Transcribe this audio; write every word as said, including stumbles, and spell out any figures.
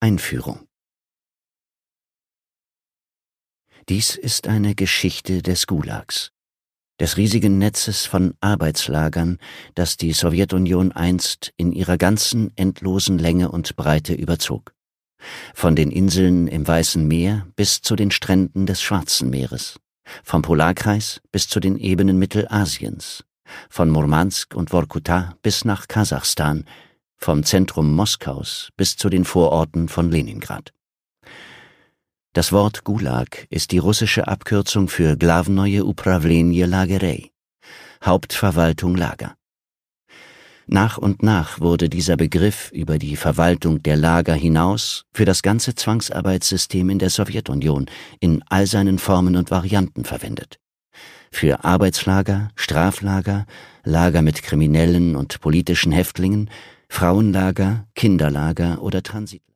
Einführung. Dies ist eine Geschichte des Gulags, des riesigen Netzes von Arbeitslagern, das die Sowjetunion einst in ihrer ganzen endlosen Länge und Breite überzog. Von den Inseln im Weißen Meer bis zu den Stränden des Schwarzen Meeres, vom Polarkreis bis zu den Ebenen Mittelasiens, von Murmansk und Workuta bis nach Kasachstan, vom Zentrum Moskaus bis zu den Vororten von Leningrad. Das Wort Gulag ist die russische Abkürzung für Glawnoye Upravlenie Lagerei, Hauptverwaltung Lager. Nach und nach wurde dieser Begriff über die Verwaltung der Lager hinaus für das ganze Zwangsarbeitssystem in der Sowjetunion in all seinen Formen und Varianten verwendet. Für Arbeitslager, Straflager, Lager mit Kriminellen und politischen Häftlingen, Frauenlager, Kinderlager oder Transit.